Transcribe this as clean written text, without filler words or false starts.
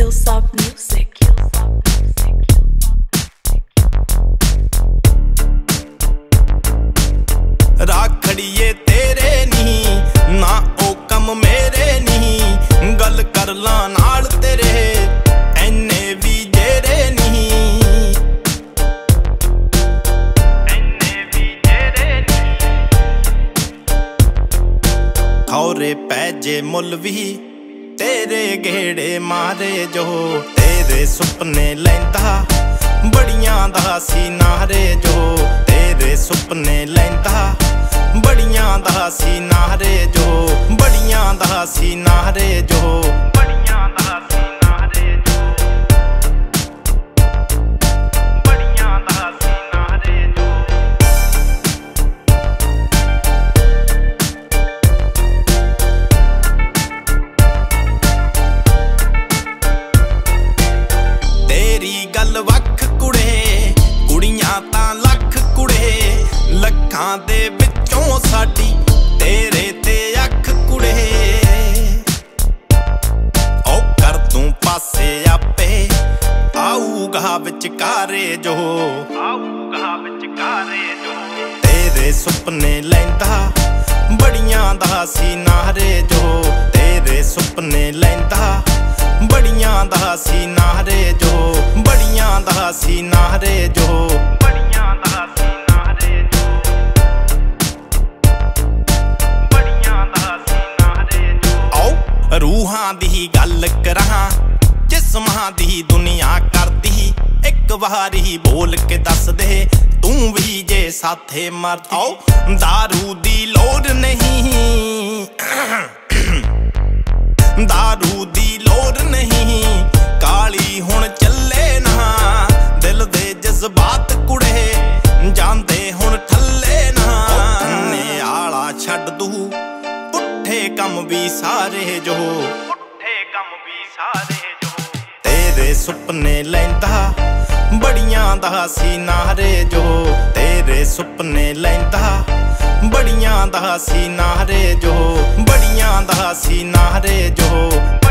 Hillsop Music. राखड़िए तेरे नहीं ना ओ कम मेरे नहीं गल कर ला नाल तेरे एने भी जेरे नहीं खौरे पैजे मुल भी तेरे गेड़े मारे जो तेरे सुपने लैंदा बड़ियां दा सी नारे जो तेरे सुपने लैंदा बड़ियां दा सी नारे जो बड़ियां दा सी नारे जो बड़ियां दा सी नारे जो बड़ियां दा सी नारे जो तेरी गल वख कुड़े कुड़ियां तां लख कुड़े लखां दे साडी तेरे ते अख कुड़े ओ कर तू पासे आपे आऊगा विचकारे जो आऊगा विचकारे जो तेरे सुपने लैंदा बड़ियां दा सी नारे जो तेरे सुपने लैंदा बड़ियां दा सी नारे जो बड़ियां दा सी नारे जो बड़ियां दा सी रूहां दी गल करां जिस्मां दी दुनिया करदी एक वारी बोल के दस दे तू भी जे साथे मर आओ दारू दी लोड़ नहीं दारू दी लोड़ नहीं काली हुण चले ना दिल दे जज्बात कुड़े जांदे हुण ठल्ले ना धन्ने आला छड्ड दू कम भी सारे जो पुट्ठे कम भी सारे जो तेरे सुपने लैंदा बड़ियां दा सी नारे जो तेरे सुपने लैंदा बड़ियां दा सी नारे जो बड़ियां दा सी नारे जो